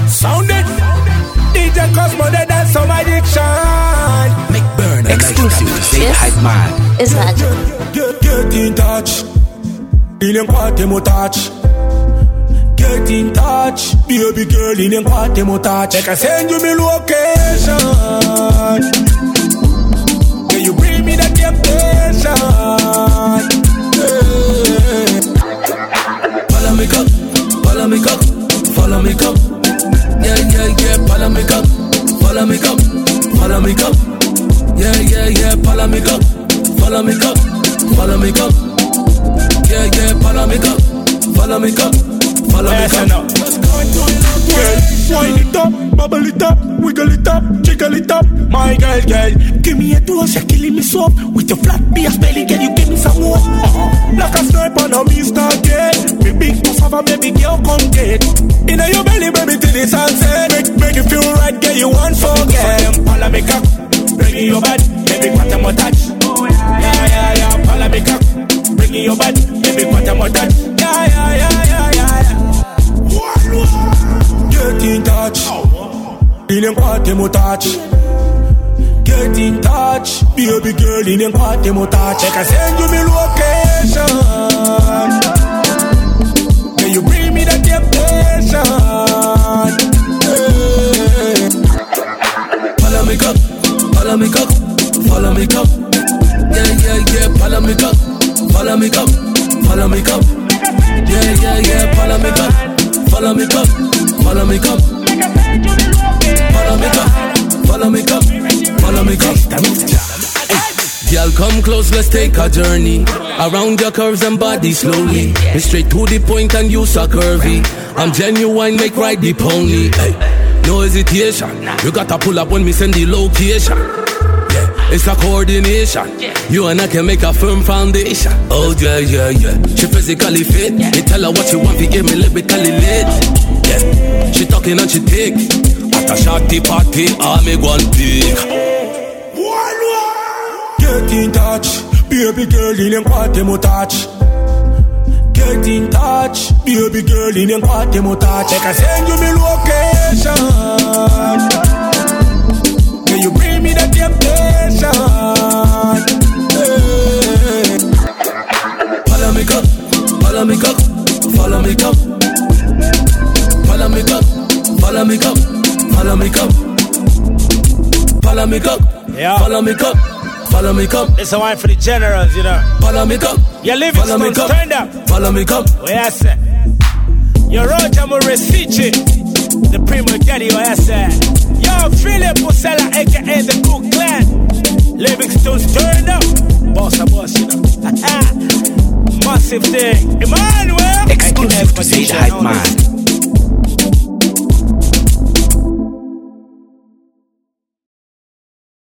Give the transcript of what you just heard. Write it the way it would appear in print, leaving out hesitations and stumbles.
Sound it. DJ Cosmo, they dance some addiction. Make burn exclusive to say hype man. It's magic. Get in touch. In kwate mo touch. Get in touch. Baby girl, in kwate mo touch. I can send you me location. Can you bring me that temptation? Follow me up, follow me up, follow me up. Yeah, yeah, yeah, follow me up, follow me up, follow me up. Yeah, yeah, yeah, follow me up, follow me up, follow me up. Yeah, yeah, follow me up, follow me up, follow me up. Girl, wind it up, bubble it up, wiggle it up, jiggle it up. My girl, give me a dose, you're killing me soft. With your flat beer belly, girl, you give me some more. Like a sniper, now me start get. Me big boss of a baby girl, come get. Inna your belly, baby, till the sunset. Make you feel right, girl, you won't forget. Follow me cock, bring in your body, baby, what I'm touch. Yeah, yeah, yeah, follow me cock, bring in your body, baby, what I'm touch. Yeah, yeah, yeah, yeah, yeah. Get in touch. In kwate mo touch. Get in touch. Baby girl, in kwate mo touch. I can send you me location. Can you bring me that temptation? Follow me up, follow me up, follow me up. Yeah, yeah, yeah, follow me up, follow me up, follow me up. Yeah, yeah, yeah, follow me up, follow me up, follow me up. Follow me up, follow me up, follow me up. Girl, come close, let's take a journey around your curves and body slowly. Straight to the point and you so curvy. I'm genuine, make right the pony. Hey, no hesitation, you gotta pull up when me send the location. Yeah, it's a coordination. You and I can make a firm foundation. Oh yeah, yeah, yeah. She physically fit. Me tell her what she want, we give me lyrically lit. Yeah, she talking and she thick. At a shorty party, I make one big. Get in touch, baby girl, in kwate mo touch. Get in touch, baby girl, in kwate mo touch. I can send you me location. Can you bring me that temptation? Follow me up, follow me up, follow me up. Follow me up, follow me up, follow me up. Follow me up, follow me up. Follow me up. It's a wine for the generals, you know. Follow me up. Your Livingstone's turned up. Follow me up. What I said? Your Roger Morisici, the primo daddy, what I said? Yo, Philip Musella, aka the Cook Clan. Livingstone's turned up. Boss, you know. Massive thing. Emmanuel. Exclusive to say hype man.